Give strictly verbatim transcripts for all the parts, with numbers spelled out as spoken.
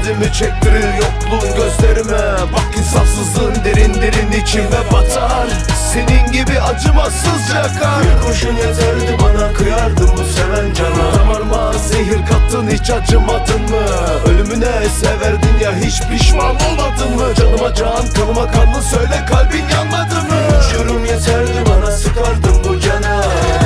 Derdimi çektirir yokluğun gözlerime. Bak insafsızlığın derin derin içime batar. Senin gibi acımasızca kar. Bir kurşun yeterdi bana, kıyardım bu seven cana. Damarıma zehir kattın, hiç acımadın mı? Ölümüne severdin ya, hiç pişman olmadın mı? Canıma can, kanıma kanlı, söyle kalbin yanmadı mı? Uçurum yeterdi bana, sıkardım bu cana.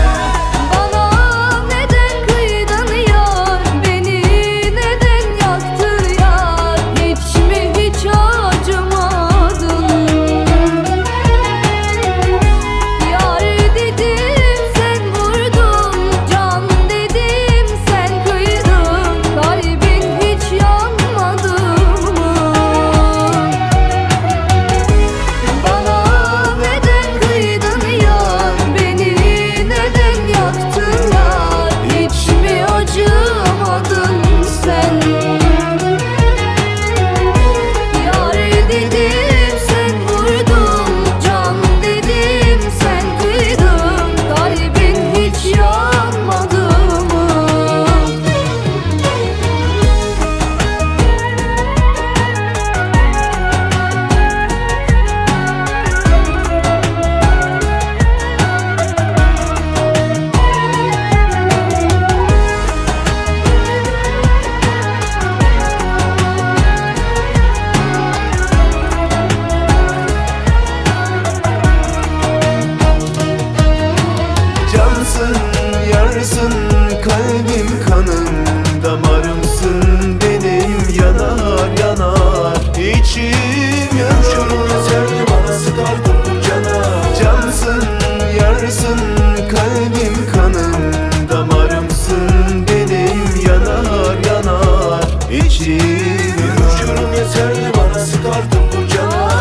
Yarsın kalbim, kanım, damarımsın benim, yanar yanar içim yanıyor. Yeterdi bana, sıkardım bu cana. Cansın, yarsın kalbim, kanım, damarımsın benim, yanar yanar içim yanıyor. Yeterdi bana, sıkardım bu cana.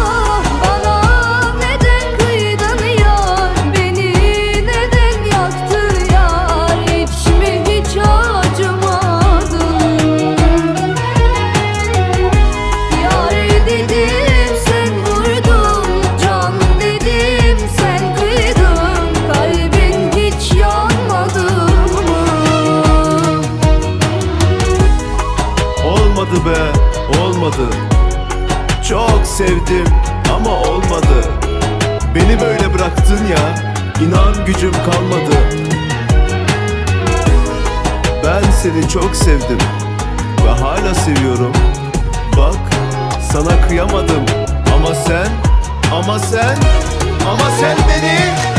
Olmadı be, olmadı. Çok sevdim ama olmadı. Beni böyle bıraktın ya, inan gücüm kalmadı. Ben seni çok sevdim ve hala seviyorum. Bak, sana kıyamadım ama sen, ama sen, ama sen beni